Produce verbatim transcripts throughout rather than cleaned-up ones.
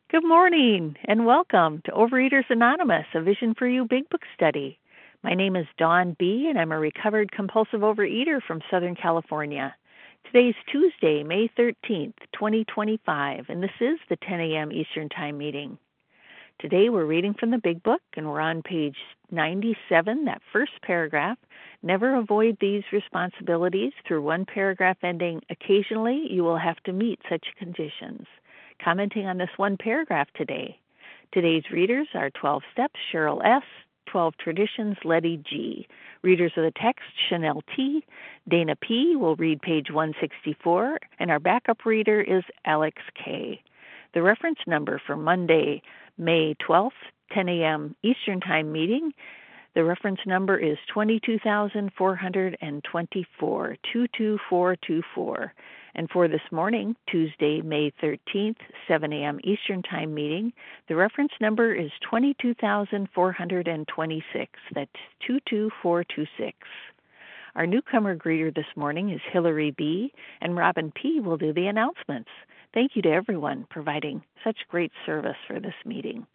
Good morning and welcome to Overeaters Anonymous, a Vision for You Big Book study. My name is Dawn B., and I'm a recovered compulsive overeater from Southern California. Today is Tuesday, May thirteenth, twenty twenty-five, and this is the ten a.m. Eastern Time meeting. Today we're reading from the Big Book, and we're on page ninety-seven, that first paragraph. Never avoid these responsibilities through one paragraph ending, occasionally you will have to meet such conditions. Commenting on this one paragraph today. Today's readers are twelve Steps, Cheryl S., twelve Traditions, Letty G. Readers of the text, Chanel T. Dana P. will read page one sixty-four, and our backup reader is Alex K. The reference number for Monday, May twelfth, ten a.m. Eastern Time meeting, the reference number is twenty-two thousand four hundred twenty-four, two two four two four. And for this morning, Tuesday, May thirteenth, seven a.m. Eastern Time meeting, the reference number is twenty-two thousand four hundred twenty-six. That's two two four two six. Our newcomer greeter this morning is Hillary B., and Robin P. will do the announcements. Thank you to everyone providing such great service for this meeting.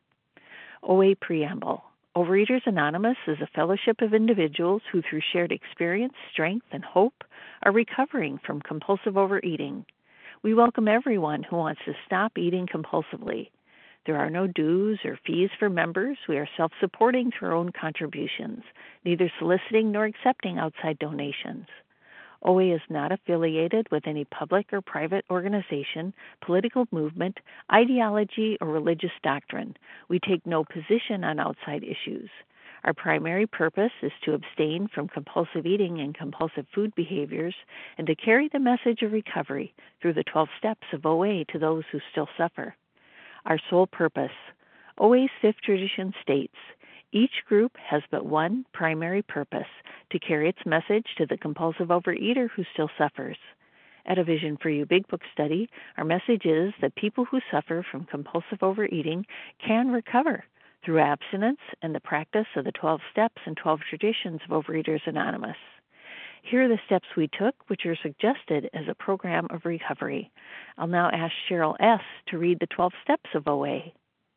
O A Preamble. Overeaters Anonymous is a fellowship of individuals who, through shared experience, strength, and hope, are recovering from compulsive overeating. We welcome everyone who wants to stop eating compulsively. There are no dues or fees for members. We are self-supporting through our own contributions, neither soliciting nor accepting outside donations. O A is not affiliated with any public or private organization, political movement, ideology, or religious doctrine. We take no position on outside issues. Our primary purpose is to abstain from compulsive eating and compulsive food behaviors and to carry the message of recovery through the twelve steps of O A to those who still suffer. Our sole purpose. O A's fifth tradition states, each group has but one primary purpose, to carry its message to the compulsive overeater who still suffers. At a Vision for You Big Book study, our message is that people who suffer from compulsive overeating can recover through abstinence and the practice of the twelve steps and twelve traditions of Overeaters Anonymous. Here are the steps we took, which are suggested as a program of recovery. I'll now ask Cheryl S. to read the twelve steps of O A.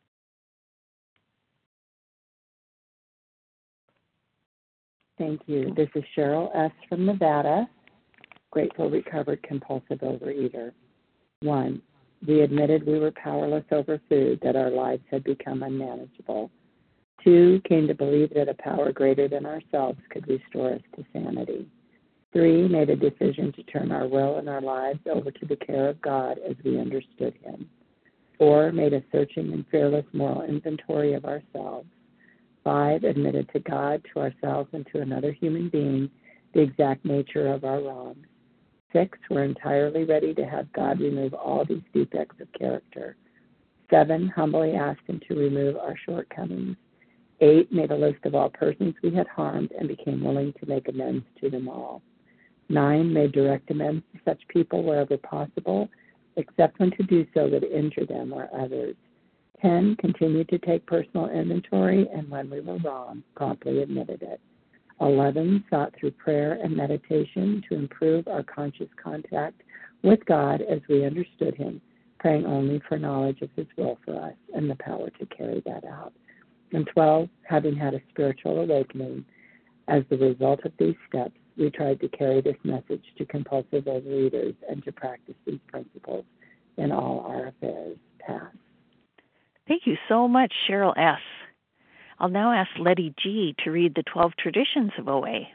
Thank you. This is Cheryl S. from Nevada, grateful recovered compulsive overeater. One, we admitted we were powerless over food, that our lives had become unmanageable. Two, came to believe that a power greater than ourselves could restore us to sanity. Three, made a decision to turn our will and our lives over to the care of God as we understood Him. Four, made a searching and fearless moral inventory of ourselves. Five, admitted to God, to ourselves, and to another human being the exact nature of our wrongs. Six, we're entirely ready to have God remove all these defects of character. Seven, humbly asked Him to remove our shortcomings. Eight, made a list of all persons we had harmed and became willing to make amends to them all. Nine, made direct amends to such people wherever possible, except when to do so would injure them or others. Ten, continued to take personal inventory, and when we were wrong, promptly admitted it. Eleven, sought through prayer and meditation to improve our conscious contact with God as we understood Him, praying only for knowledge of His will for us and the power to carry that out. And twelve, having had a spiritual awakening, as the result of these steps, we tried to carry this message to compulsive overeaters and to practice these principles in all our affairs past. Thank you so much, Cheryl S. I'll now ask Letty G. to read the twelve traditions of O A.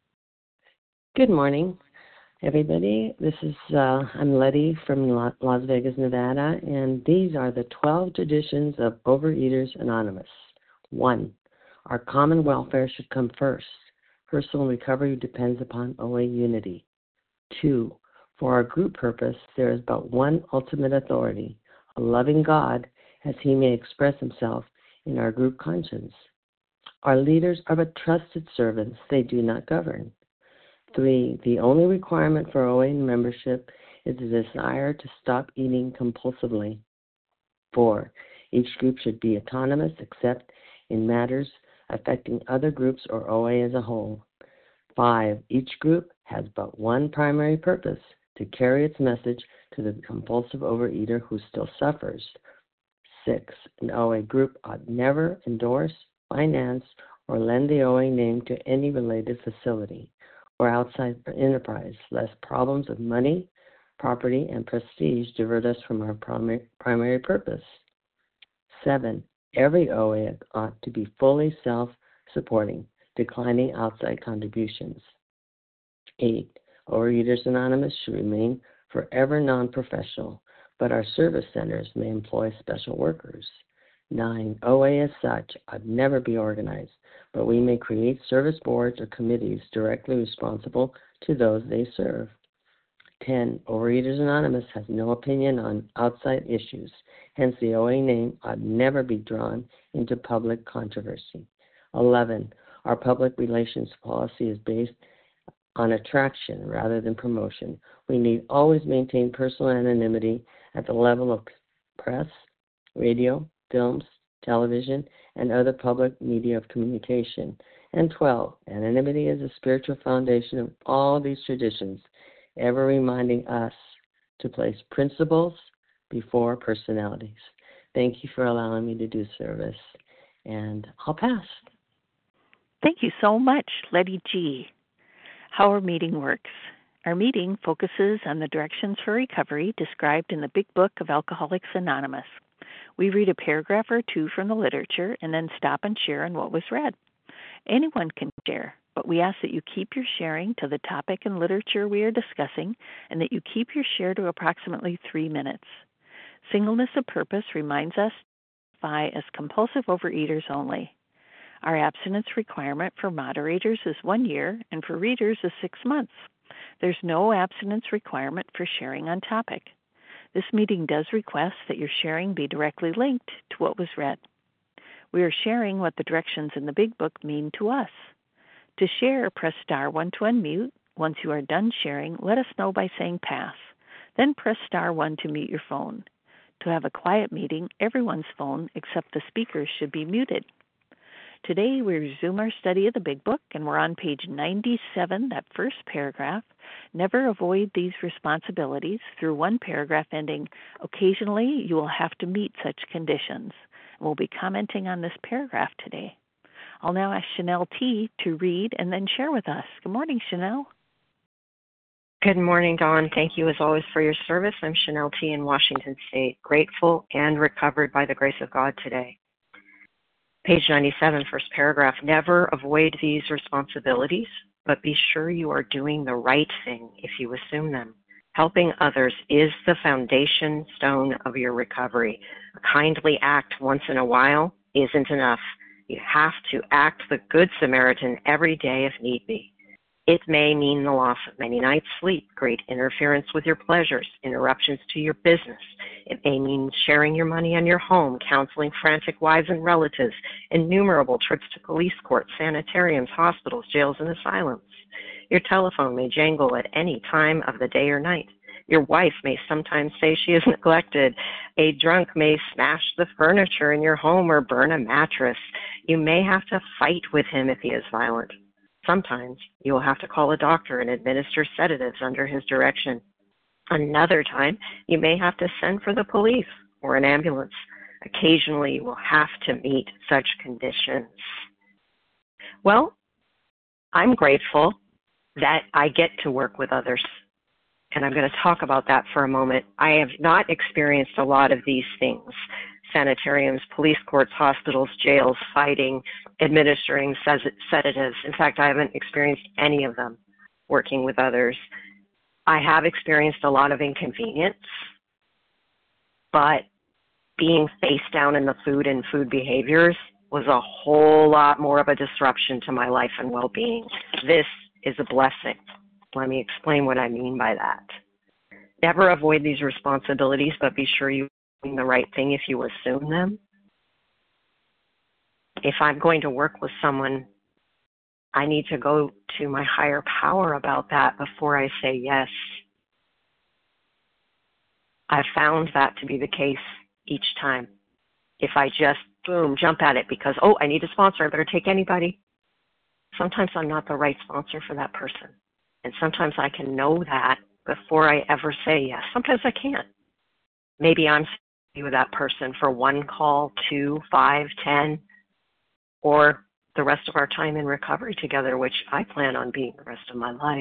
Good morning, everybody. This is, uh, I'm Letty from Las Vegas, Nevada, and these are the twelve traditions of Overeaters Anonymous. One, our common welfare should come first. Personal recovery depends upon O A unity. Two, for our group purpose, there is but one ultimate authority, a loving God, as He may express Himself in our group conscience. Our leaders are but trusted servants, they do not govern. Three, the only requirement for O A membership is the desire to stop eating compulsively. Four, each group should be autonomous except in matters affecting other groups or O A as a whole. Five, each group has but one primary purpose, to carry its message to the compulsive overeater who still suffers. Six, an O A group ought never endorse, finance, or lend the O A name to any related facility or outside enterprise, lest problems of money, property, and prestige divert us from our primary, primary purpose. Seven, every O A ought to be fully self-supporting, declining outside contributions. Eight, Overeaters Anonymous should remain forever non-professional, but our service centers may employ special workers. Nine, O A as such ought never be organized, but we may create service boards or committees directly responsible to those they serve. Ten, Overeaters Anonymous has no opinion on outside issues, hence the O A name ought never be drawn into public controversy. Eleven, our public relations policy is based on attraction rather than promotion. We need always maintain personal anonymity at the level of press, radio, films, television, and other public media of communication. And twelve, anonymity is the spiritual foundation of all these traditions, ever reminding us to place principles before personalities. Thank you for allowing me to do service, and I'll pass. Thank you so much, Letty G. How our meeting works. Our meeting focuses on the directions for recovery described in the Big Book of Alcoholics Anonymous. We read a paragraph or two from the literature and then stop and share on what was read. Anyone can share, but we ask that you keep your sharing to the topic and literature we are discussing and that you keep your share to approximately three minutes. Singleness of purpose reminds us to identify as compulsive overeaters only. Our abstinence requirement for moderators is one year and for readers is six months. There's no abstinence requirement for sharing on topic. This meeting does request that your sharing be directly linked to what was read. We are sharing what the directions in the Big Book mean to us. To share, press star one to unmute. Once you are done sharing, let us know by saying pass. Then press star one to mute your phone. To have a quiet meeting, everyone's phone except the speakers should be muted. Today, we resume our study of the Big Book, and we're on page ninety-seven, that first paragraph. Never avoid these responsibilities through one paragraph ending, occasionally you will have to meet such conditions. We'll be commenting on this paragraph today. I'll now ask Chanel T. to read and then share with us. Good morning, Chanel. Good morning, Dawn. Thank you as always for your service. I'm Chanel T. in Washington State, grateful and recovered by the grace of God today. Page ninety-seven, first paragraph. Never avoid these responsibilities, but be sure you are doing the right thing if you assume them. Helping others is the foundation stone of your recovery. A kindly act once in a while isn't enough. You have to act the Good Samaritan every day if need be. It may mean the loss of many nights' sleep, great interference with your pleasures, interruptions to your business. It may mean sharing your money on your home, counseling frantic wives and relatives, innumerable trips to police courts, sanitariums, hospitals, jails, and asylums. Your telephone may jangle at any time of the day or night. Your wife may sometimes say she is neglected. A drunk may smash the furniture in your home or burn a mattress. You may have to fight with him if he is violent. Sometimes you will have to call a doctor and administer sedatives under his direction. Another time, you may have to send for the police or an ambulance. Occasionally, you will have to meet such conditions. Well, I'm grateful that I get to work with others, and I'm going to talk about that for a moment. I have not experienced a lot of these things: sanitariums, police courts, hospitals, jails, fighting, administering sedatives. In fact, I haven't experienced any of them working with others. I have experienced a lot of inconvenience, but being face down in the food and food behaviors was a whole lot more of a disruption to my life and well-being. This is a blessing. Let me explain what I mean by that. Never avoid these responsibilities, but be sure you doing the right thing if you assume them. If I'm going to work with someone, I need to go to my higher power about that before I say yes. I've found that to be the case each time. If I just, boom, jump at it because, oh, I need a sponsor, I better take anybody. Sometimes I'm not the right sponsor for that person. And sometimes I can know that before I ever say yes. Sometimes I can't. Maybe I'm be with that person for one call, two, five, ten, or the rest of our time in recovery together, which I plan on being the rest of my life.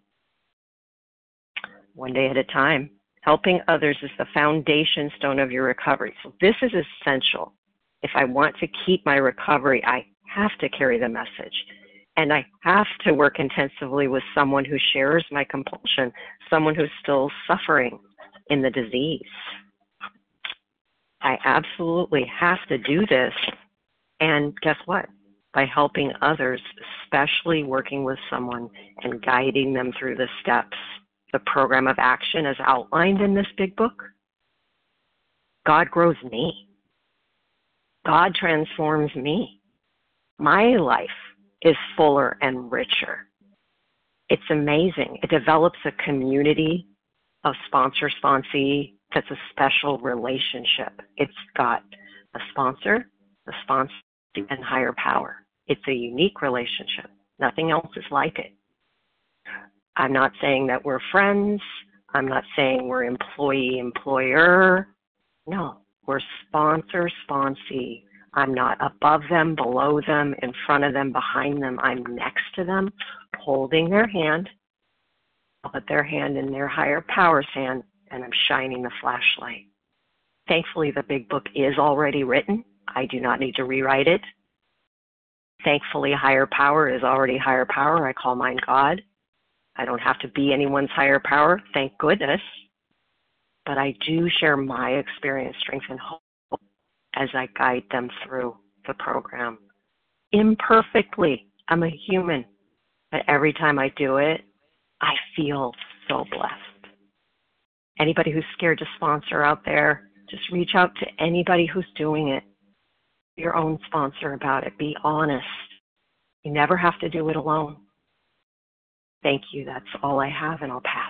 One day at a time. Helping others is the foundation stone of your recovery. So this is essential. If I want to keep my recovery, I have to carry the message. And I have to work intensively with someone who shares my compulsion, someone who's still suffering in the disease. I absolutely have to do this. And guess what? By helping others, especially working with someone and guiding them through the steps, the program of action as outlined in this big book, God grows me. God transforms me. My life is fuller and richer. It's amazing. It develops a community of sponsor-sponsee that's a special relationship. It's got a sponsor, a sponsor, and higher power. It's a unique relationship. Nothing else is like it. I'm not saying that we're friends. I'm not saying we're employee-employer. No, we're sponsor-sponsee. I'm not above them, below them, in front of them, behind them. I'm next to them, holding their hand. I'll put their hand in their higher power's hand, and I'm shining the flashlight. Thankfully, the big book is already written. I do not need to rewrite it. Thankfully, higher power is already higher power. I call mine God. I don't have to be anyone's higher power, thank goodness. But I do share my experience, strength, and hope as I guide them through the program. Imperfectly, I'm a human. But every time I do it, I feel so blessed. Anybody who's scared to sponsor out there, just reach out to anybody who's doing it. Be your own sponsor about it. Be honest. You never have to do it alone. Thank you. That's all I have, and I'll pass.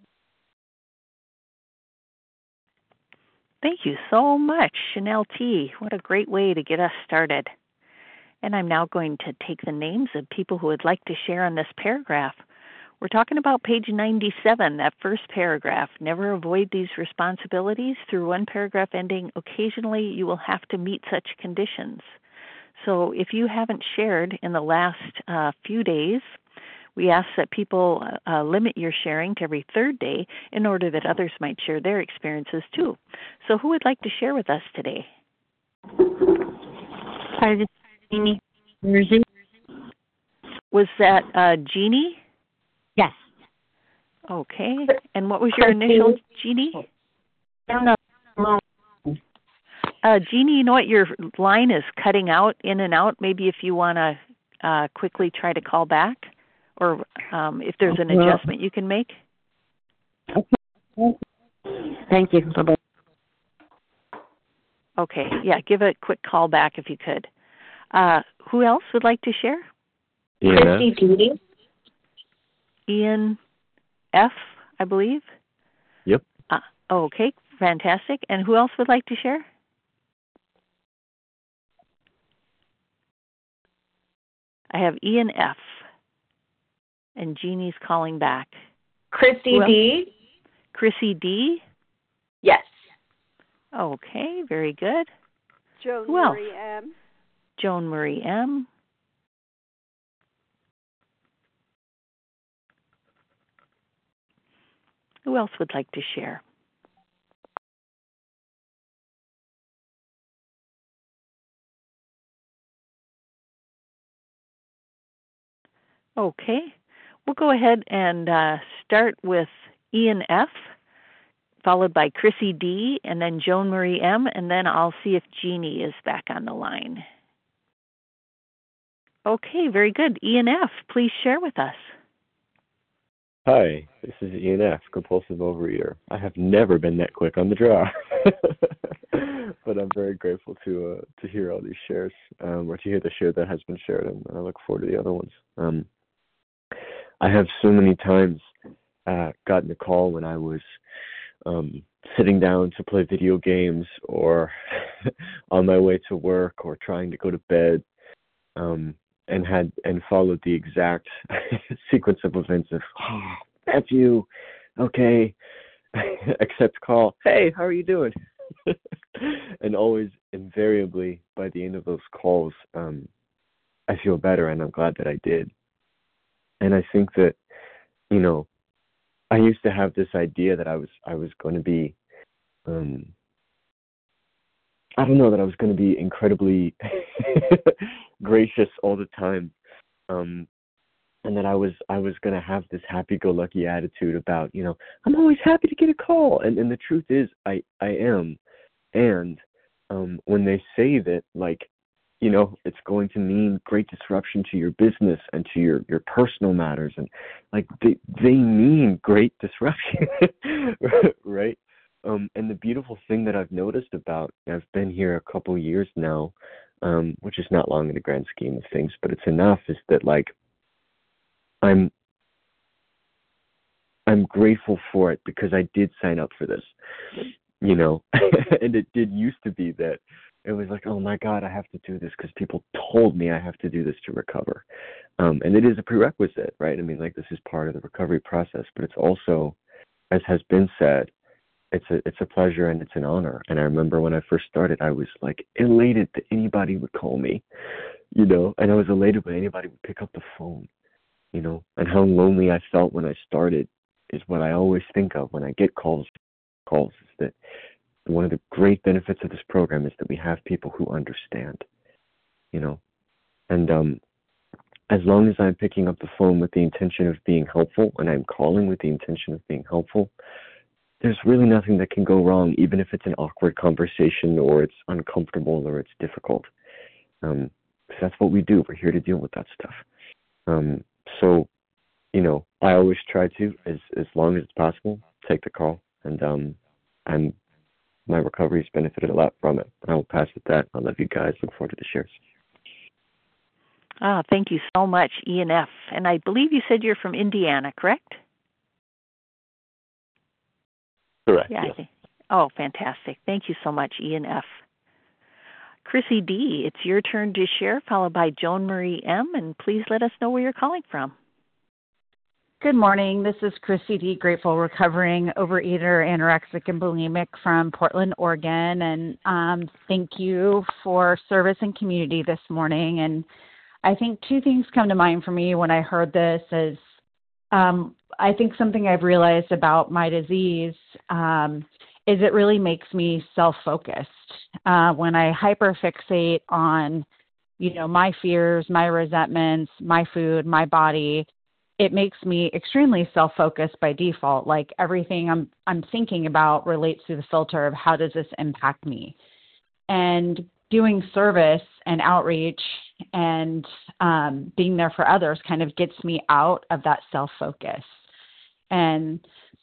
Thank you so much, Chanel T. What a great way to get us started. And I'm now going to take the names of people who would like to share on this paragraph. We're talking about page ninety-seven, that first paragraph. Never avoid these responsibilities. Through one paragraph ending, occasionally you will have to meet such conditions. So if you haven't shared in the last uh, few days, we ask that people uh, limit your sharing to every third day in order that others might share their experiences too. So who would like to share with us today? Hi, this is Jeannie. Was that uh, Jeannie? Yes. Okay. And what was your initial, Jeannie? I don't know. Uh, Jeannie, you know what? Your line is cutting out, in and out. Maybe if you want to uh, quickly try to call back, or um, if there's an adjustment you can make. Thank you. Bye-bye. Okay. Yeah, give a quick call back if you could. Uh, who else would like to share? Yeah. Christy Judy. Ian F., I believe. Yep. Uh, okay, fantastic. And who else would like to share? I have Ian F. And Jeannie's calling back. Christy D. Chrissy D. Yes. Okay, very good. Joan Who else? Marie M. Joan Marie M. Who else would like to share? Okay. We'll go ahead and uh, start with Ian F., followed by Chrissy D., and then Joan Marie M., and then I'll see if Jeannie is back on the line. Okay, very good. Ian F., please share with us. Hi, this is Ian F., compulsive overeater. I have never been that quick on the draw, but I'm very grateful to uh, to hear all these shares, um, or to hear the share that has been shared, and I look forward to the other ones. Um, I have so many times uh, gotten a call when I was um, sitting down to play video games, or on my way to work, or trying to go to bed, um, and had and followed the exact sequence of events of, oh, F you, okay, accept call, hey, how are you doing? and always invariably by the end of those calls, um, I feel better, and I'm glad that I did. And I think that, you know, I used to have this idea that I was I was going to be, um, I don't know, that I was going to be incredibly gracious all the time, um, and that I was I was going to have this happy-go-lucky attitude about, you know, I'm always happy to get a call, and and the truth is I I am, and um, when they say that, like, you know, it's going to mean great disruption to your business and to your, your personal matters. And like they, they mean great disruption, right? Um, and the beautiful thing that I've noticed about, I've been here a couple years now, um, which is not long in the grand scheme of things, but it's enough, is that like, I'm, I'm grateful for it because I did sign up for this, you know, and it did used to be that it was like, oh my God, I have to do this because people told me I have to do this to recover. Um, and it is a prerequisite, right? I mean, like, this is part of the recovery process, but it's also, as has been said, it's a it's a pleasure and it's an honor. And I remember when I first started, I was like elated that anybody would call me, you know, and I was elated when anybody would pick up the phone, you know, and how lonely I felt when I started is what I always think of when I get calls, calls is that one of the great benefits of this program is that we have people who understand, you know, and um, as long as I'm picking up the phone with the intention of being helpful and I'm calling with the intention of being helpful, there's really nothing that can go wrong, even if it's an awkward conversation or it's uncomfortable or it's difficult. Um, so that's what we do. We're here to deal with that stuff. Um, so, you know, I always try to, as as long as it's possible, take the call, and um, I'm my recovery's benefited a lot from it. I will pass with that. I love you guys. Look forward to the shares. Ah, thank you so much, Ian F. And I believe you said you're from Indiana, correct? Correct. Yeah, Yes. I think. Oh, fantastic. Thank you so much, Ian F. Chrissy D., it's your turn to share, followed by Joan Marie M., and please let us know where you're calling from. Good morning. This is Chrissy D., grateful recovering overeater, anorexic, and bulimic from Portland, Oregon. And um, thank you for service and community this morning. And I think two things come to mind for me when I heard this is um, I think something I've realized about my disease um, is it really makes me self-focused. Uh, when I hyperfixate on, you know, my fears, my resentments, my food, my body, it makes me extremely self-focused by default. Like everything I'm I'm thinking about relates to the filter of how does this impact me? And doing service and outreach and um, being there for others kind of gets me out of that self-focus. And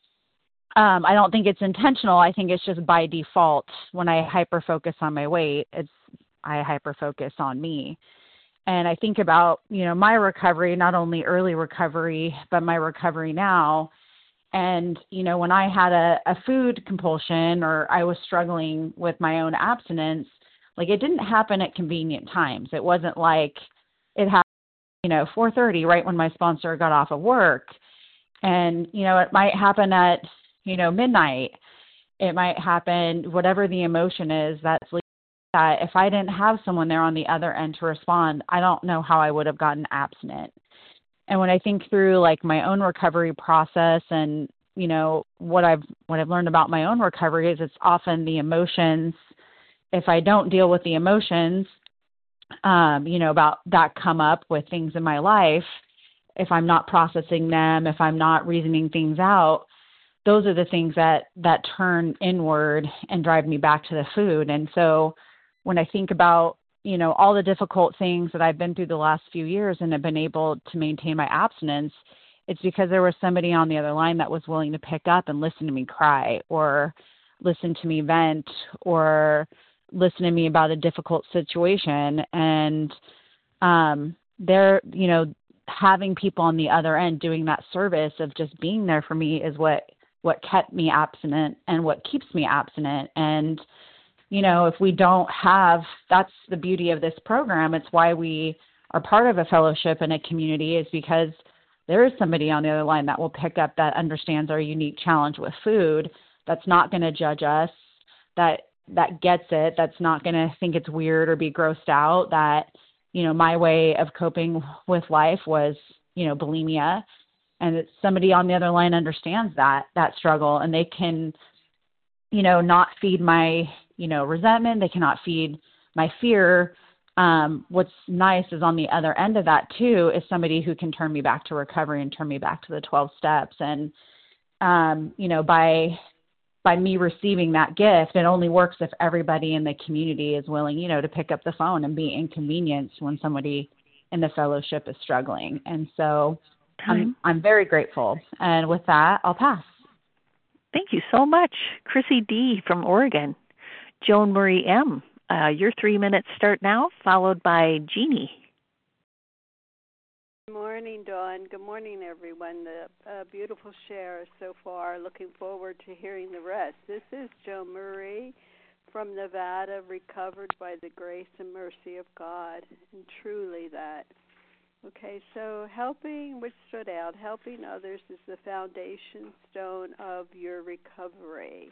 um, I don't think it's intentional. I think it's just by default. When I hyper-focus on my weight, it's I hyper-focus on me. And I think about, you know, my recovery, not only early recovery, but my recovery now. And, you know, when I had a, a food compulsion or I was struggling with my own abstinence, like it didn't happen at convenient times. It wasn't like it happened, you know, four thirty, right when my sponsor got off of work. And, you know, it might happen at, you know, midnight. It might happen, whatever the emotion is, that's that if I didn't have someone there on the other end to respond, I don't know how I would have gotten abstinent. And when I think through like my own recovery process and, you know, what I've what I've learned about my own recovery is it's often the emotions. If I don't deal with the emotions, um, you know, about that come up with things in my life, if I'm not processing them, if I'm not reasoning things out, those are the things that, that turn inward and drive me back to the food. And so when I think about, you know, all the difficult things that I've been through the last few years and have been able to maintain my abstinence, it's because there was somebody on the other line that was willing to pick up and listen to me cry or listen to me vent or listen to me about a difficult situation. And um, they're, you know, having people on the other end doing that service of just being there for me is what, what kept me abstinent and what keeps me abstinent. And you know, if we don't have, that's the beauty of this program. It's why we are part of a fellowship and a community is because there is somebody on the other line that will pick up that understands our unique challenge with food, that's not going to judge us, that that gets it, that's not going to think it's weird or be grossed out, that, you know, my way of coping with life was, you know, bulimia, and that somebody on the other line understands that, that struggle, and they can, you know, not feed my, you know, resentment. They cannot feed my fear. Um, what's nice is on the other end of that too, is somebody who can turn me back to recovery and turn me back to the twelve steps. And, um, you know, by, by me receiving that gift, it only works if everybody in the community is willing, you know, to pick up the phone and be inconvenienced when somebody in the fellowship is struggling. And so I'm, I'm very grateful. And with that, I'll pass. Thank you so much. Chrissy D. from Oregon. Joan Marie M., uh, your three minutes start now, followed by Jeannie. Good morning, Dawn. Good morning, everyone. The uh, beautiful share so far. Looking forward to hearing the rest. This is Joan Marie from Nevada, recovered by the grace and mercy of God, and truly that. Okay, so helping, which stood out, helping others is the foundation stone of your recovery.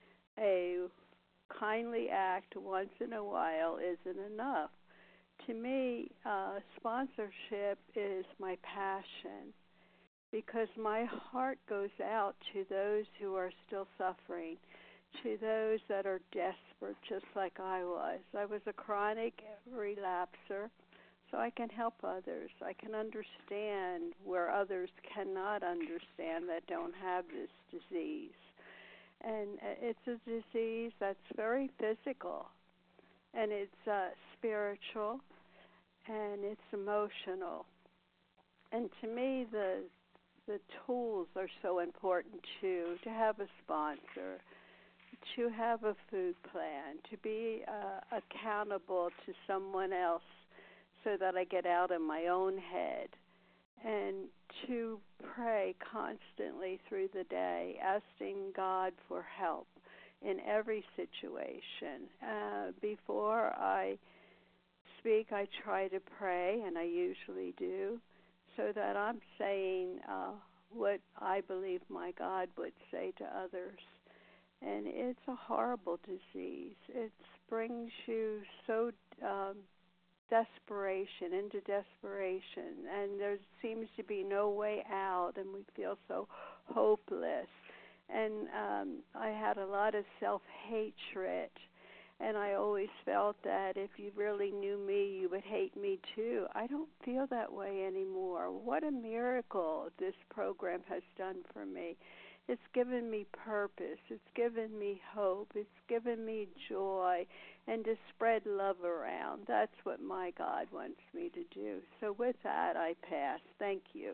A kindly act once in a while isn't enough. To me, uh, sponsorship is my passion, because my heart goes out to those who are still suffering, to those that are desperate, just like I was. I was a chronic relapser, so I can help others. I can understand where others cannot understand that don't have this disease. And it's a disease that's very physical, and it's uh, spiritual, and it's emotional. And to me, the the tools are so important too, to have a sponsor, to have a food plan, to be uh, accountable to someone else so that I get out of my own head, and to pray constantly through the day, asking God for help in every situation. Uh, before I speak, I try to pray, and I usually do, so that I'm saying uh, what I believe my God would say to others. And it's a horrible disease. It brings you so um, desperation, into desperation, and there seems to be no way out, and we feel so hopeless. And um, I had a lot of self-hatred, and I always felt that if you really knew me, you would hate me too. I don't feel that way anymore. What a miracle this program has done for me. It's given me purpose. It's given me hope. It's given me joy, and to spread love around. That's what my God wants me to do. So with that, I pass. Thank you.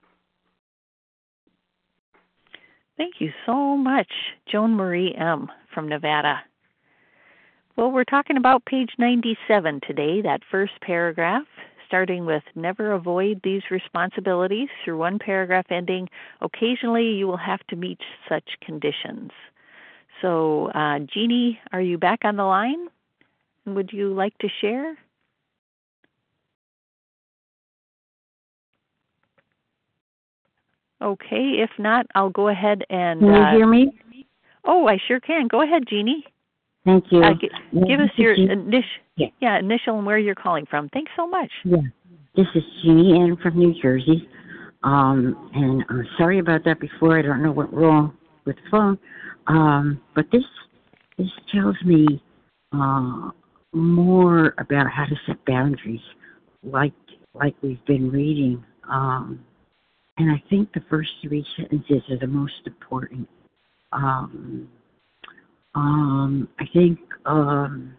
Thank you so much, Joan Marie M. from Nevada. Well, we're talking about page ninety-seven today, that first paragraph, starting with never avoid these responsibilities through one paragraph ending, occasionally you will have to meet such conditions. So, uh, Jeannie, are you back on the line? Would you like to share? Okay, if not, I'll go ahead and... Can you uh, hear me? Oh, I sure can. Go ahead, Jeannie. Thank you. Uh, g- Yeah, give us this is your Jean- initial, Yeah. yeah, initial and where you're calling from. Thanks so much. Yeah, this is Jeannie Ann from New Jersey. Um, and I'm sorry about that before. I don't know what wrong with the phone. Um, but this this tells me uh, more about how to set boundaries, like like we've been reading. Um, and I think the first three sentences are the most important. Um, um, I think um,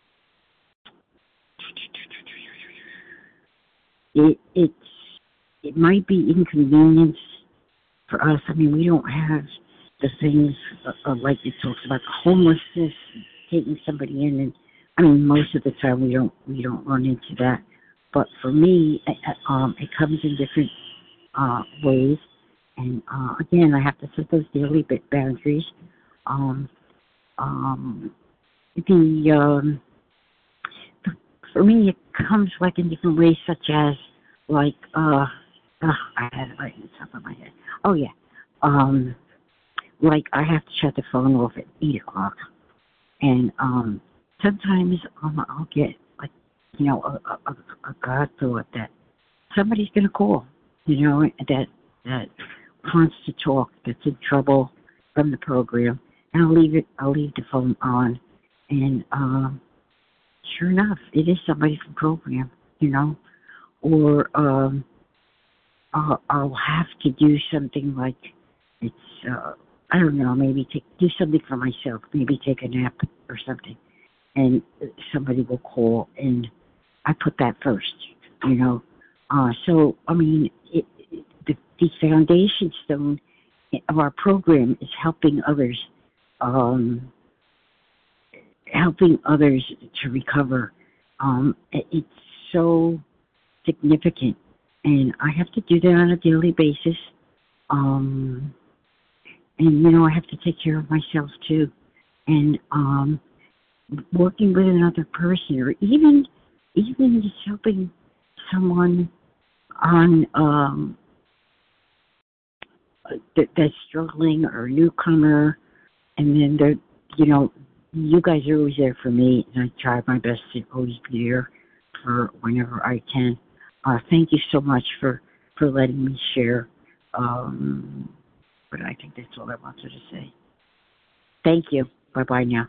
it it's it might be inconvenience for us. I mean, we don't have the things uh, uh, like it talks about homelessness, taking somebody in, and I mean, most of the time we don't we don't run into that. But for me, uh, um, it comes in different uh, ways, and uh, again, I have to set those daily bit boundaries. Um, um, the, um, the for me, it comes like in different ways, such as like uh, uh I had it right in the top of my head. Oh yeah, um, like I have to shut the phone off at eight o'clock, And um, sometimes um, I'll get like, you know, a, a, a God thought that somebody's going to call, you know, that that wants to talk, that's in trouble from the program, and I'll leave it. I'll leave the phone on, and um, sure enough, it is somebody from program, you know, or um, I'll, I'll have to do something like it's. Uh, I don't know, maybe take, do something for myself, maybe take a nap or something, and somebody will call, and I put that first, you know. Uh, so, I mean, it, it, the, the foundation stone of our program is helping others, um, helping others to recover. Um, it, it's so significant, and I have to do that on a daily basis. Um, And, you know, I have to take care of myself, too. And um, working with another person, or even even just helping someone on um, that, that's struggling or a newcomer, and then they're, you know, you guys are always there for me, and I try my best to always be there for whenever I can. Uh, thank you so much for, for letting me share. Um, But I think that's all I wanted to say. Thank you. Bye-bye now.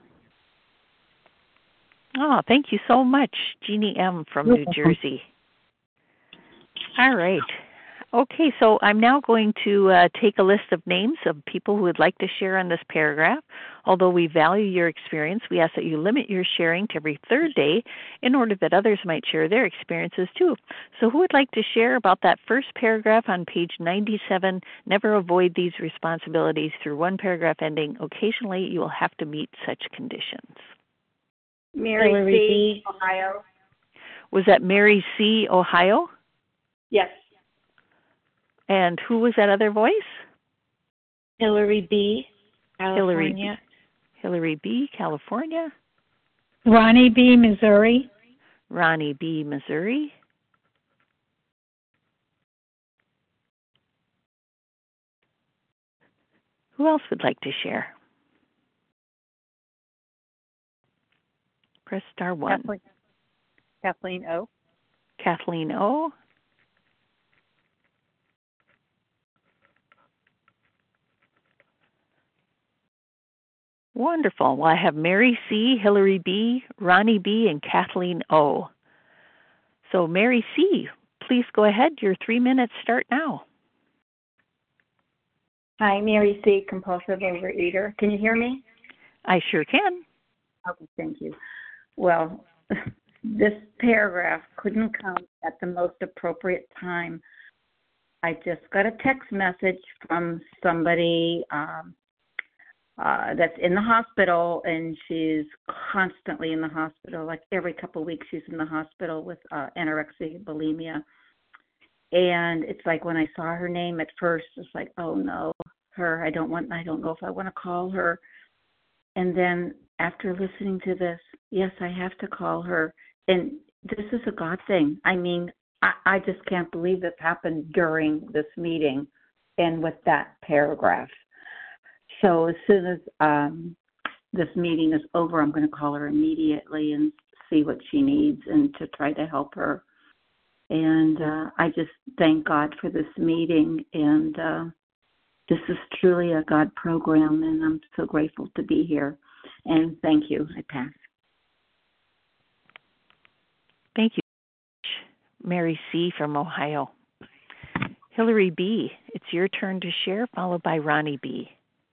Oh, thank you so much, Jeannie M. from New Jersey. All right. Okay, so I'm now going to uh, take a list of names of people who would like to share on this paragraph. Although we value your experience, we ask that you limit your sharing to every third day in order that others might share their experiences too. So who would like to share about that first paragraph on page ninety-seven, never avoid these responsibilities through one paragraph ending, occasionally you will have to meet such conditions? Mary C., Ohio. Was that Mary C., Ohio? Yes. And who was that other voice? Hillary B., Hillary California. B., Hillary B., California. Ronnie B., Missouri. Ronnie B., Missouri. Who else would like to share? Press star one. Kathleen, Kathleen O. Kathleen O. Wonderful. Well, I have Mary C., Hillary B., Ronnie B., and Kathleen O. So, Mary C., please go ahead. Your three minutes start now. Hi, Mary C., compulsive overeater. Can you hear me? I sure can. Okay, thank you. Well, this paragraph couldn't come at the most appropriate time. I just got a text message from somebody um, uh, that's in the hospital, and she's constantly in the hospital. Like every couple of weeks she's in the hospital with uh, anorexia, bulimia. And it's like when I saw her name at first, it's like, oh no, her, I don't want, I don't know if I want to call her. And then after listening to this, yes, I have to call her. And this is a God thing. I mean, I, I just can't believe this happened during this meeting and with that paragraph. So as soon as um, this meeting is over, I'm going to call her immediately and see what she needs and to try to help her. And uh, I just thank God for this meeting. And uh, this is truly a God program, and I'm so grateful to be here. And thank you. I pass. Thank you, Mary C. from Ohio. Hillary B., it's your turn to share, followed by Ronnie B.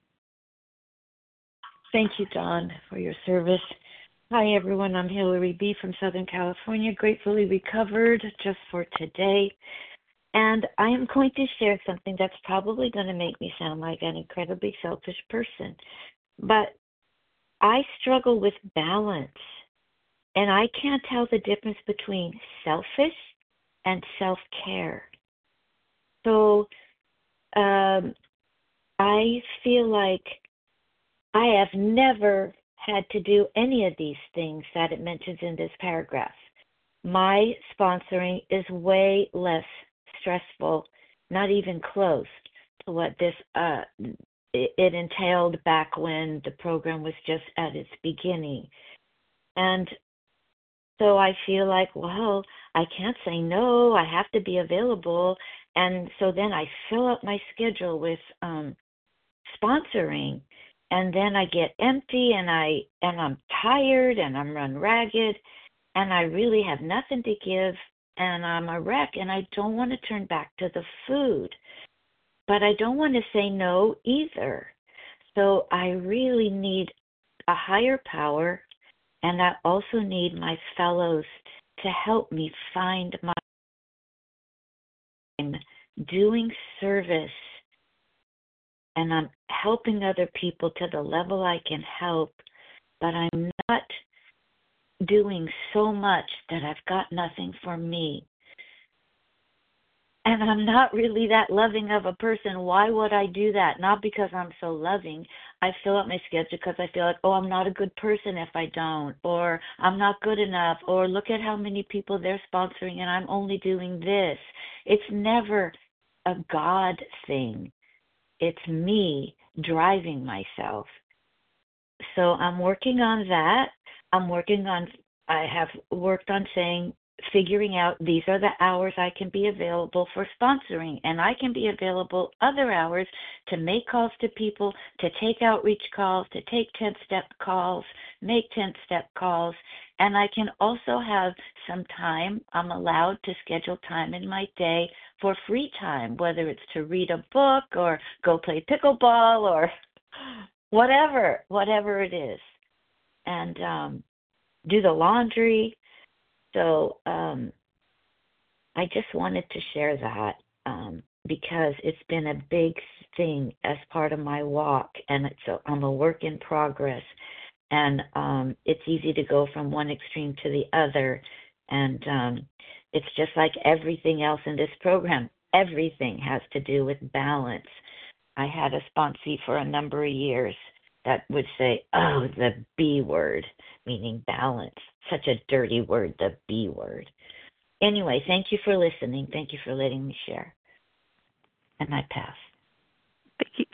Thank you, Dawn, for your service. Hi, everyone. I'm Hillary B. from Southern California, gratefully recovered just for today. And I am going to share something that's probably going to make me sound like an incredibly selfish person. But I struggle with balance, and I can't tell the difference between selfish and self-care. So um, I feel like I have never had to do any of these things that it mentions in this paragraph. My sponsoring is way less stressful, not even close to what this uh, it, it entailed back when the program was just at its beginning. And so I feel like, well, I can't say no. I have to be available. And so then I fill up my schedule with um, sponsoring, and then I get empty, and I and I'm tired, and I'm run ragged, and I really have nothing to give, and I'm a wreck, and I don't want to turn back to the food, but I don't want to say no either. So I really need a higher power, and I also need my fellows to help me find my time doing service, and I'm helping other people to the level I can help, but I'm not doing so much that I've got nothing for me. And I'm not really that loving of a person. Why would I do that? Not because I'm so loving. I fill up my schedule because I feel like, oh, I'm not a good person if I don't, or I'm not good enough, or look at how many people they're sponsoring and I'm only doing this. It's never a God thing. It's me driving myself. So I'm working on that. I'm working on, I have worked on saying, figuring out these are the hours I can be available for sponsoring, and I can be available other hours to make calls to people, to take outreach calls, to take ten-step calls, make ten-step calls, and I can also have some time. I'm allowed to schedule time in my day for free time, whether it's to read a book or go play pickleball or whatever, whatever it is, and um, do the laundry. So um, I just wanted to share that um, because it's been a big thing as part of my walk, and it's a, I'm a work in progress, and um, it's easy to go from one extreme to the other, and um, it's just like everything else in this program. Everything has to do with balance. I had a sponsee for a number of years that would say, oh, the B word, meaning balance. Such a dirty word, the B word. Anyway, thank you for listening. Thank you for letting me share. And I pass. Thank you.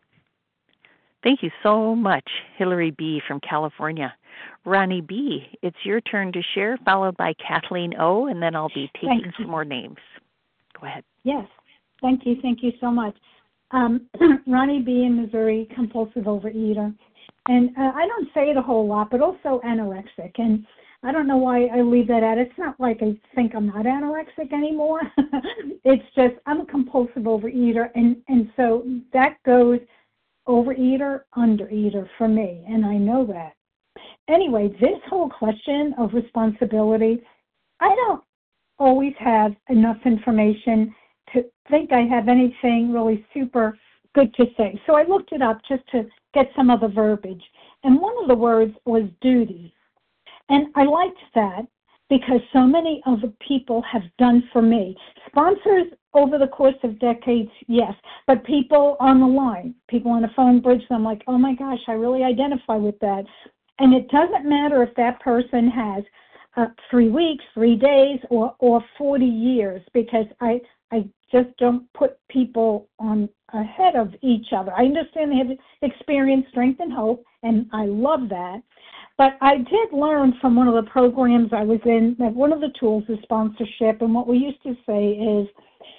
Thank you so much, Hillary B. from California. Ronnie B., it's your turn to share, followed by Kathleen O., and then I'll be taking Thank some you. more names. Go ahead. Yes. Thank you. Thank you so much. Um, Ronnie B. in Missouri, compulsive overeater. And uh, I don't say it a whole lot, but also anorexic. And I don't know why I leave that out. It's not like I think I'm not anorexic anymore. It's just I'm a compulsive overeater. And, and so that goes overeater, undereater for me. And I know that. Anyway, this whole question of responsibility, I don't always have enough information to think I have anything really super good to say. So I looked it up just to get some of the verbiage. And one of the words was duty. And I liked that because so many of the people have done for me. Sponsors over the course of decades, yes, but people on the line, people on a phone bridge, I'm like, oh my gosh, I really identify with that. And it doesn't matter if that person has uh, three weeks, three days, or, or forty years, because I I just don't put people on ahead of each other. I understand they have experience, strength, and hope, and I love that. But I did learn from one of the programs I was in that one of the tools is sponsorship, and what we used to say is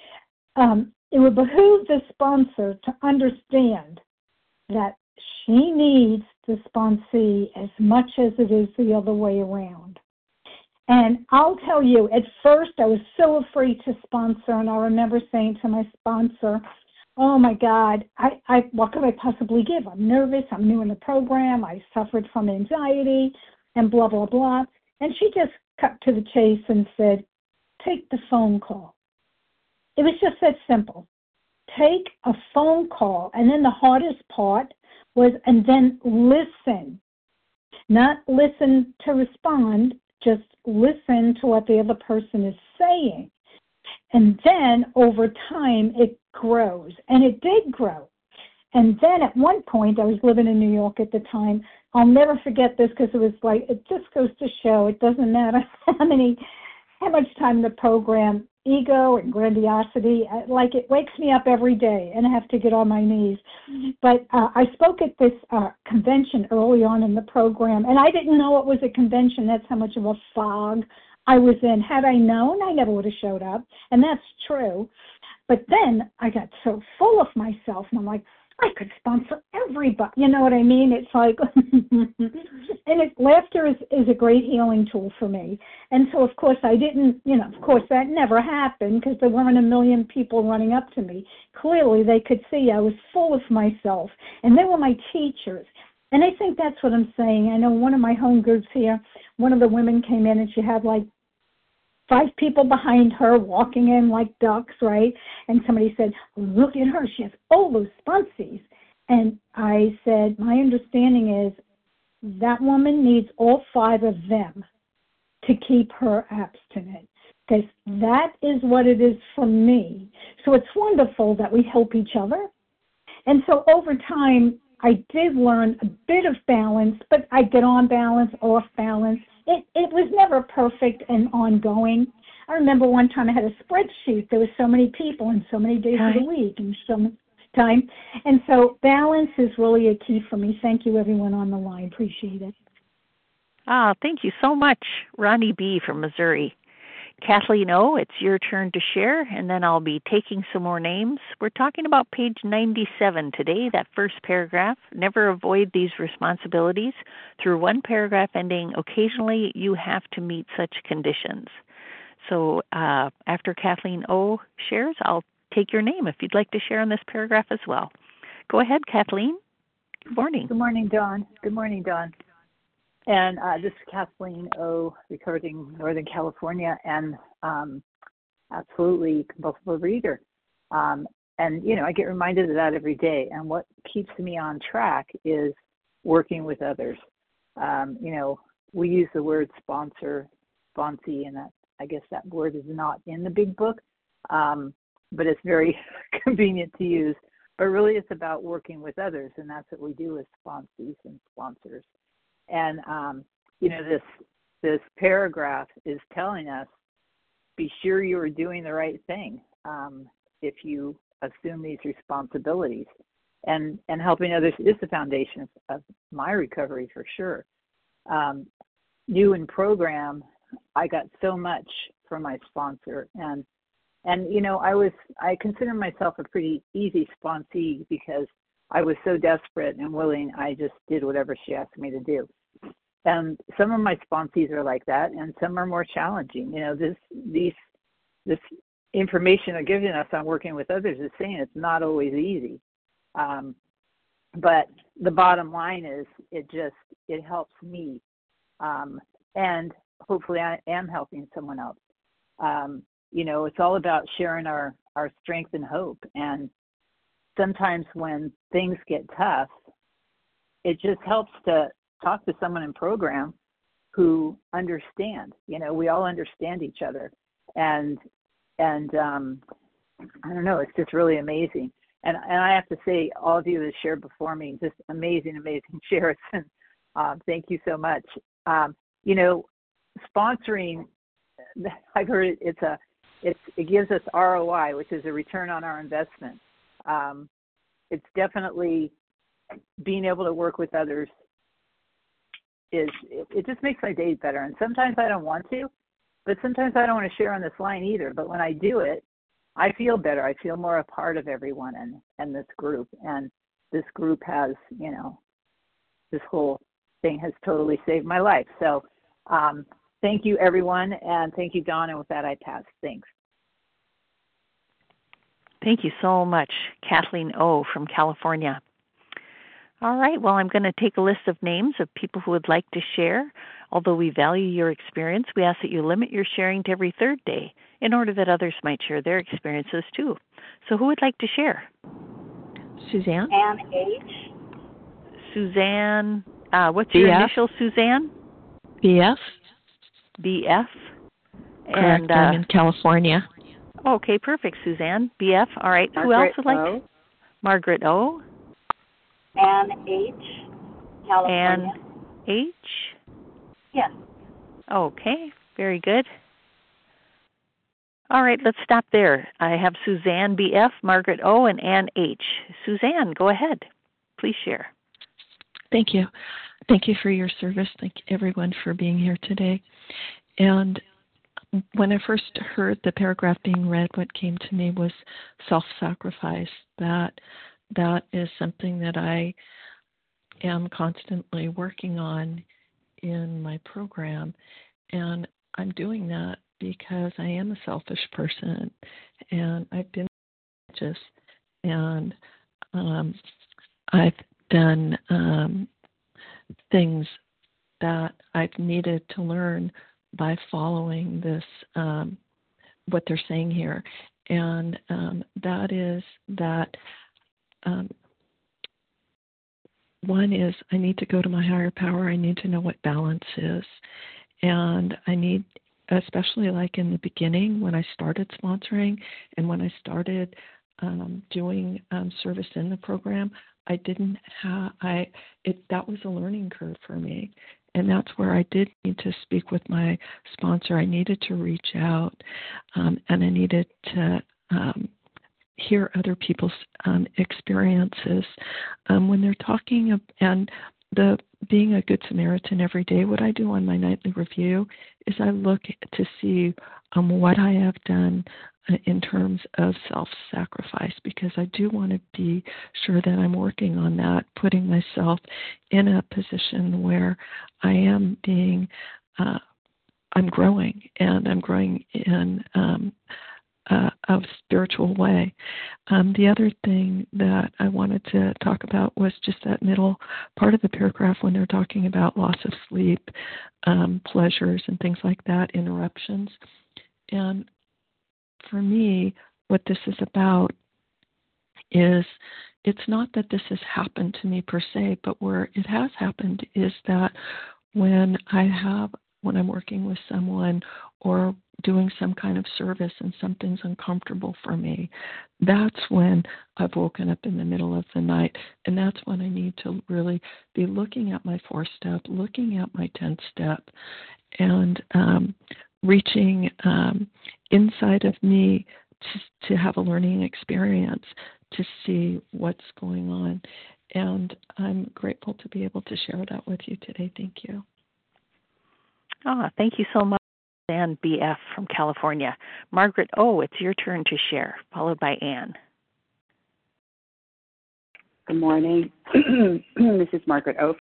um, it would behoove the sponsor to understand that she needs the sponsee as much as it is the other way around. And I'll tell you, at first I was so afraid to sponsor, and I remember saying to my sponsor, oh my God, I, I what could I possibly give? I'm nervous, I'm new in the program, I suffered from anxiety, and blah, blah, blah. And she just cut to the chase and said, take the phone call. It was just that simple. Take a phone call. And then the hardest part was, and then listen. Not listen to respond, just listen to what the other person is saying. And then over time, it grows. And it did grow. And then at one point, I was living in New York at the time. I'll never forget this because it was like, it just goes to show it doesn't matter how many had much time in the program. Ego and grandiosity, like it wakes me up every day, and I have to get on my knees. But uh, I spoke at this uh, convention early on in the program, and I didn't know it was a convention. That's how much of a fog I was in. Had I known, I never would have showed up, and that's true. But then I got so full of myself, and I'm like, I could sponsor everybody. You know what I mean? It's like, and it, laughter is, is a great healing tool for me. And so, of course, I didn't, you know, of course, that never happened because there weren't a million people running up to me. Clearly, they could see I was full of myself, and they were my teachers. And I think that's what I'm saying. I know one of my home groups here, one of the women came in, and she had like five people behind her walking in like ducks, right? And somebody said, look at her. She has all those sponsees. And I said, my understanding is that woman needs all five of them to keep her abstinent, because that is what it is for me. So it's wonderful that we help each other. And so over time, I did learn a bit of balance, but I get on balance, off balance. It it was never perfect and ongoing. I remember one time I had a spreadsheet. There were so many people and so many days Hi. of the week and so much time. And so balance is really a key for me. Thank you, everyone on the line. Appreciate it. Ah, thank you so much, Ronnie B. from Missouri. Kathleen O., it's your turn to share, and then I'll be taking some more names. We're talking about page ninety-seven today, that first paragraph. Never avoid these responsibilities. Through one paragraph ending, occasionally you have to meet such conditions. So uh, after Kathleen O. shares, I'll take your name if you'd like to share on this paragraph as well. Go ahead, Kathleen. Good morning. Good morning, Dawn. Good morning, Dawn. And uh, this is Kathleen O., recovered in Northern California, and um, absolutely compulsive overeater. Um, and, you know, I get reminded of that every day. And what keeps me on track is working with others. Um, you know, we use the word sponsor, sponsee, and that I guess that word is not in the big book, um, but it's very convenient to use. But really it's about working with others, and that's what we do as sponsees and sponsors. And, um, you know, this this paragraph is telling us, be sure you are doing the right thing um, if you assume these responsibilities. And, and helping others is the foundation of, of my recovery for sure. Um, new in program, I got so much from my sponsor. And, and you know, I was I consider myself a pretty easy sponsee because I was so desperate and willing, I just did whatever she asked me to do. And some of my sponsees are like that, and some are more challenging. You know, this these this information they're giving us on working with others is saying it's not always easy. Um, but the bottom line is it just, it helps me. Um, and hopefully I am helping someone else. Um, you know, it's all about sharing our, our strength and hope. And sometimes when things get tough, it just helps to talk to someone in program who understand. You know, we all understand each other. And, and um, I don't know, it's just really amazing. And and I have to say, all of you that shared before me, just amazing, amazing shares. And um, thank you so much. Um, you know, sponsoring, I've heard it, it's a, it's, it gives us R O I, which is a return on our investment. Um, it's definitely being able to work with others is, it, it just makes my day better. And sometimes I don't want to, but sometimes I don't want to share on this line either. But when I do it, I feel better. I feel more a part of everyone and, and this group. And this group has, you know, this whole thing has totally saved my life. So um, thank you, everyone. And thank you, Dawn. And with that, I pass. Thanks. Thank you so much, Kathleen O. from California. All right, well, I'm going to take a list of names of people who would like to share. Although we value your experience, we ask that you limit your sharing to every third day in order that others might share their experiences too. So who would like to share? Suzanne? Ann H. Suzanne, uh, what's your B F. initial, Suzanne? B F. B F. Correct, And, uh, I'm in California. Okay, perfect, Suzanne. B F. All right, Margaret who else would like O. to? Margaret O. Ann H. California. Ann H. Yes. Okay, very good. All right, let's stop there. I have Suzanne B F, Margaret O, and Ann H. Suzanne, go ahead. Please share. Thank you. Thank you for your service. Thank you, everyone, for being here today. And when I first heard the paragraph being read, what came to me was self-sacrifice. That that is something that I am constantly working on in my program, and I'm doing that because I am a selfish person, and I've been religious, and um, I've done um, things that I've needed to learn by following this, um, what they're saying here, and um, that is that um, one is I need to go to my higher power. I need to know what balance is, and I need, especially like in the beginning when I started sponsoring and when I started um, doing um, service in the program, I didn't have, I, it, that was a learning curve for me. And that's where I did need to speak with my sponsor. I needed to reach out, um, and I needed to um, hear other people's um, experiences um, when they're talking. And the being a good Samaritan every day, what I do on my nightly review is I look to see um, what I have done in terms of self-sacrifice, because I do want to be sure that I'm working on that, putting myself in a position where I am being, uh, I'm growing, and I'm growing in um, uh, a spiritual way. Um, the other thing that I wanted to talk about was just that middle part of the paragraph when they're talking about loss of sleep, um, pleasures, and things like that, interruptions. And for me, what this is about is it's not that this has happened to me per se, but where it has happened is that when I have, when I'm working with someone or doing some kind of service and something's uncomfortable for me, that's when I've woken up in the middle of the night, and that's when I need to really be looking at my fourth step, looking at my tenth step, and um, reaching um, inside of me to, to have a learning experience, to see what's going on. And I'm grateful to be able to share that with you today. Thank you. Oh, thank you so much, Ann B F from California. Margaret O, it's your turn to share, followed by Ann. Good morning. This is Margaret O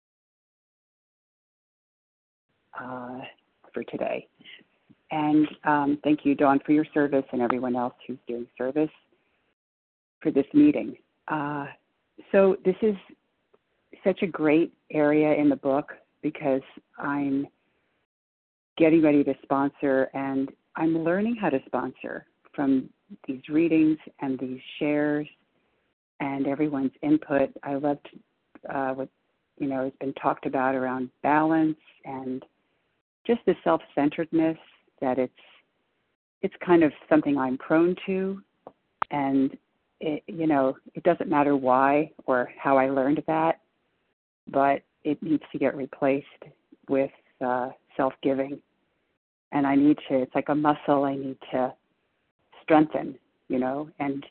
uh, for today. And um, thank you, Dawn, for your service, and everyone else who's doing service for this meeting. Uh, so this is such a great area in the book because I'm getting ready to sponsor, and I'm learning how to sponsor from these readings and these shares and everyone's input. I loved uh, what, you know, has been talked about around balance and just the self-centeredness, that it's it's kind of something I'm prone to, and it, you know, it doesn't matter why or how I learned that, but it needs to get replaced with uh, self-giving, and I need to. It's like a muscle I need to strengthen, you know, and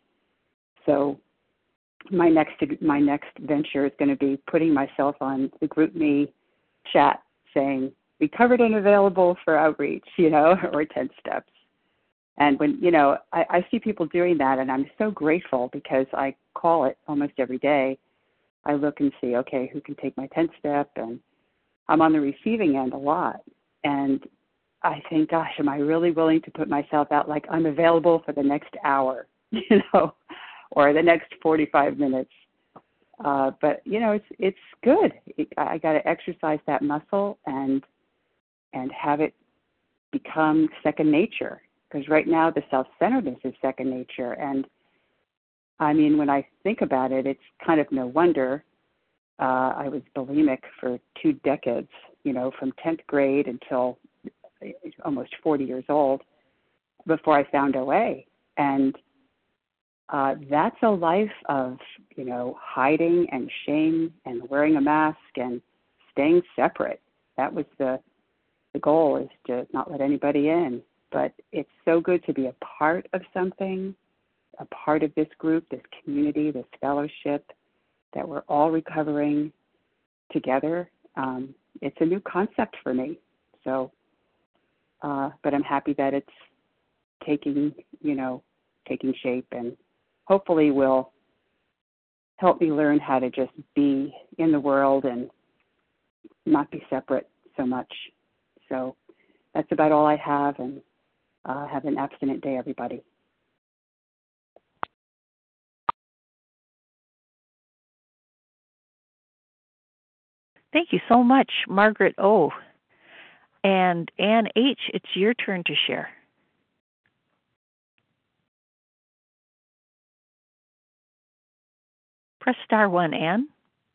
so my next my next venture is going to be putting myself on the GroupMe chat saying, recovered and available for outreach, you know, or ten steps. And when, you know, I, I see people doing that, and I'm so grateful because I call it almost every day. I look and see, okay, who can take my tenth step? And I'm on the receiving end a lot. And I think, gosh, am I really willing to put myself out like I'm available for the next hour, you know, or the next forty-five minutes? Uh, but, you know, it's it's good. It, I got to exercise that muscle and and have it become second nature. Because right now the self-centeredness is second nature. And, I mean, when I think about it, it's kind of no wonder uh, I was bulimic for two decades, you know, from tenth grade until almost forty years old before I found O A. And uh, that's a life of, you know, hiding and shame and wearing a mask and staying separate. That was the The goal, is to not let anybody in. but it's so good to be a part of something, a part of this group, this community, this fellowship, that we're all recovering together. Um, it's a new concept for me. So, uh, but I'm happy that it's taking, you know, taking shape, and hopefully will help me learn how to just be in the world and not be separate so much. So that's about all I have, and uh, have an abstinent day, everybody. Thank you so much, Margaret O. And Ann H., it's your turn to share. Press star one, Ann.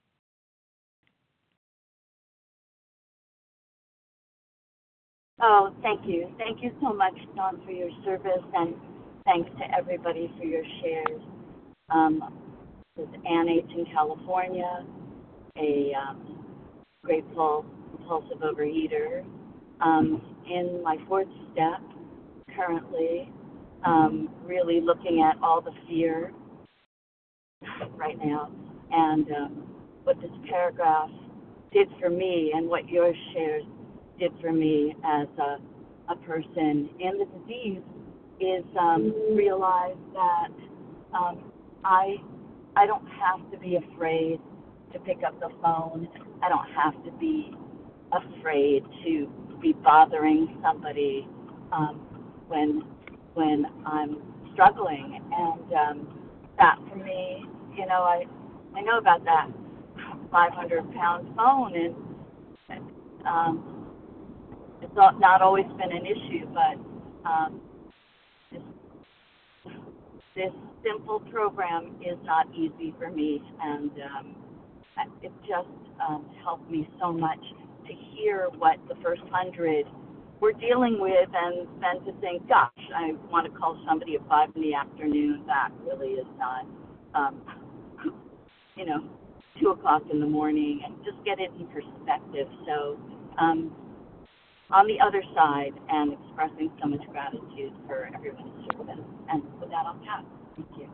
Oh, thank you. Thank you so much, Dawn, for your service, and thanks to everybody for your shares. Um, this is Ann H. in California, a um, grateful compulsive overeater. Um, in my fourth step, currently, um, really looking at all the fear right now, and um, what this paragraph did for me, and what your shares did for me as a, a person in the disease, is um, realize that um, I I don't have to be afraid to pick up the phone. I don't have to be afraid to be bothering somebody um, when when I'm struggling. And um, that for me, you know, I I know about that five hundred pound phone, and um, it's not, not always been an issue, but um, this, this simple program is not easy for me, and um, it just um, helped me so much to hear what the first hundred were dealing with, and then to think, gosh, I want to call somebody at five in the afternoon. That really is not, um, you know, two o'clock in the morning, and just get it in perspective. So um, on the other side, and expressing so much gratitude for everyone's service. And with that, I'll pass. Thank you.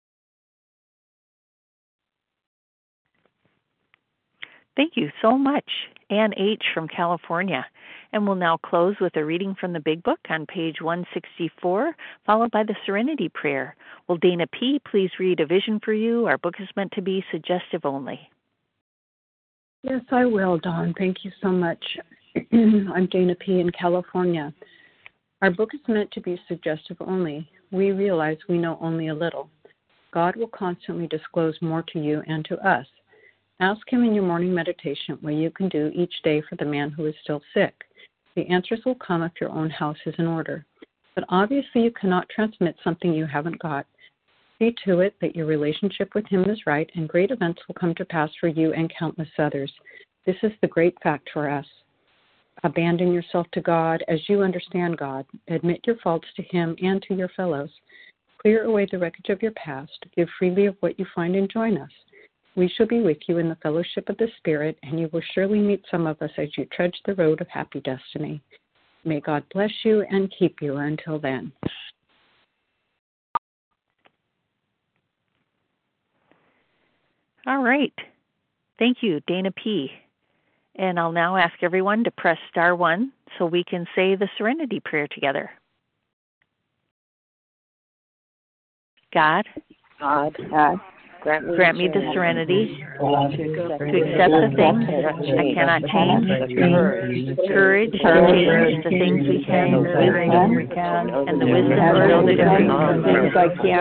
Thank you so much, Ann H. from California. And we'll now close with a reading from the Big Book on page one sixty-four, followed by the Serenity Prayer. Will Dana P. please read A Vision for You? Our book is meant to be suggestive only. Yes, I will, Dawn. Thank you so much. I'm Dana P. in California. Our book is meant to be suggestive only. We realize we know only a little. God will constantly disclose more to you and to us. Ask him in your morning meditation what you can do each day for the man who is still sick. The answers will come if your own house is in order. But obviously you cannot transmit something you haven't got. See to it that your relationship with him is right, and great events will come to pass for you and countless others. This is the great fact for us. Abandon yourself to God as you understand God. Admit your faults to him and to your fellows. Clear away the wreckage of your past. Give freely of what you find and join us. We shall be with you in the fellowship of the Spirit, and you will surely meet some of us as you trudge the road of happy destiny. May God bless you and keep you until then. All right. Thank you, Dana P. And I'll now ask everyone to press star one so we can say the Serenity Prayer together. God, God, God. Grant me, Grant me the serenity to accept the things I cannot change, courage to change the things we can, and the wisdom to know the difference.